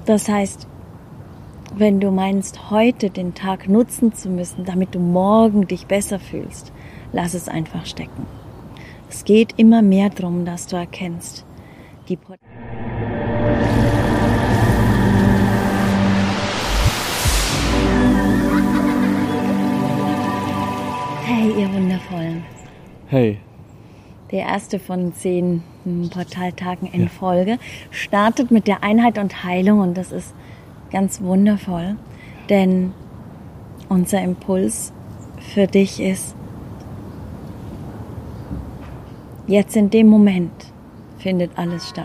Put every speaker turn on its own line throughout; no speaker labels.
Das heißt, wenn du meinst, heute den Tag nutzen zu müssen, damit du morgen dich besser fühlst, lass es einfach stecken. Es geht immer mehr darum, dass du erkennst, Hey, ihr Wundervollen.
Hey.
Der erste von 10 Portaltagen in Folge startet mit der Einheit und Heilung und das ist ganz wundervoll, denn unser Impuls für dich ist, jetzt in dem Moment findet alles statt.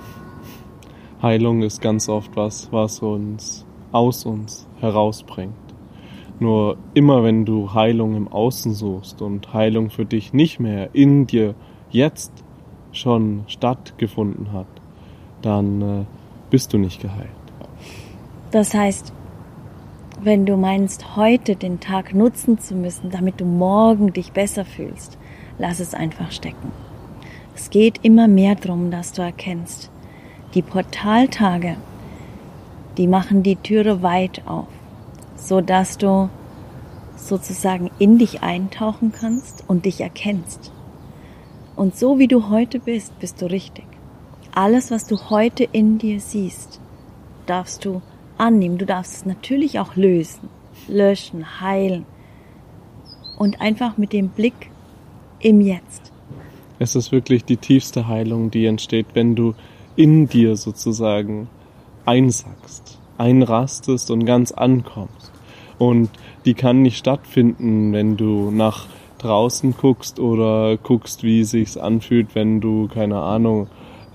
Heilung ist ganz oft was uns aus uns herausbringt. Nur immer wenn du Heilung im Außen suchst und Heilung für dich nicht mehr in dir jetzt schon stattgefunden hat, dann bist du nicht geheilt.
Das heißt, wenn du meinst, heute den Tag nutzen zu müssen, damit du morgen dich besser fühlst, lass es einfach stecken. Es geht immer mehr darum, dass du erkennst, die Portaltage, die machen die Türe weit auf, sodass du sozusagen in dich eintauchen kannst und dich erkennst. Und so wie du heute bist, bist du richtig. Alles, was du heute in dir siehst, darfst du annehmen. Du darfst es natürlich auch lösen, löschen, heilen. Und einfach mit dem Blick im Jetzt.
Es ist wirklich die tiefste Heilung, die entsteht, wenn du in dir sozusagen einsackst, einrastest und ganz ankommst. Und die kann nicht stattfinden, wenn du nach draußen guckst oder guckst, wie es sich anfühlt, wenn du, keine Ahnung,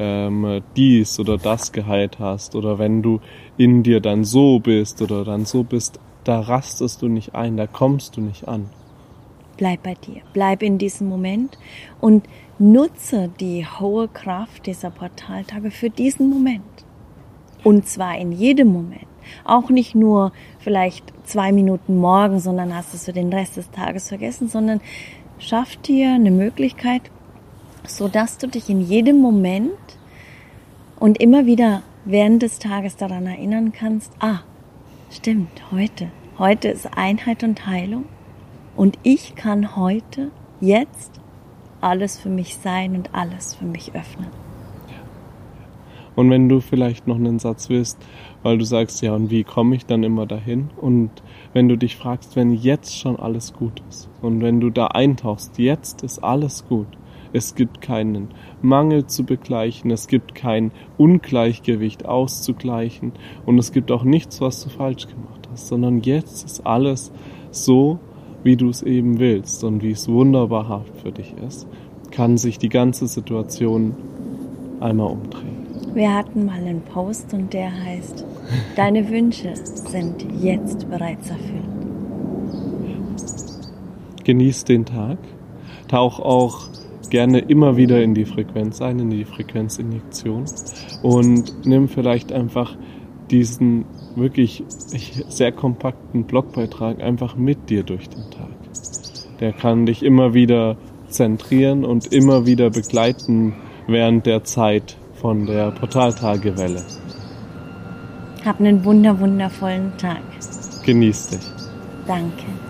dies oder das geheilt hast oder wenn du in dir dann so bist oder dann so bist, da rastest du nicht ein, da kommst du nicht an.
Bleib bei dir, bleib in diesem Moment und nutze die hohe Kraft dieser Portaltage für diesen Moment. Und zwar in jedem Moment. Auch nicht nur vielleicht 2 Minuten morgen, sondern hast es für den Rest des Tages vergessen, sondern schaff dir eine Möglichkeit, sodass du dich in jedem Moment und immer wieder während des Tages daran erinnern kannst, stimmt, heute ist Einheit und Heilung und ich kann heute, jetzt, alles für mich sein und alles für mich öffnen.
Und wenn du vielleicht noch einen Satz willst, weil du sagst, ja, und wie komme ich dann immer dahin? Und wenn du dich fragst, wenn jetzt schon alles gut ist und wenn du da eintauchst, jetzt ist alles gut. Es gibt keinen Mangel zu begleichen, es gibt kein Ungleichgewicht auszugleichen und es gibt auch nichts, was du falsch gemacht hast, sondern jetzt ist alles so, wie du es eben willst und wie es wunderbar für dich ist, kann sich die ganze Situation einmal umdrehen.
Wir hatten mal einen Post und der heißt, deine Wünsche sind jetzt bereits erfüllt.
Genieß den Tag, tauch auch gerne immer wieder in die Frequenz ein, in die Frequenzinjektion und nimm vielleicht einfach diesen wirklich sehr kompakten Blogbeitrag einfach mit dir durch den Tag. Der kann dich immer wieder zentrieren und immer wieder begleiten während der Zeit von der Portaltagewelle.
Hab einen wundervollen Tag.
Genieß dich.
Danke.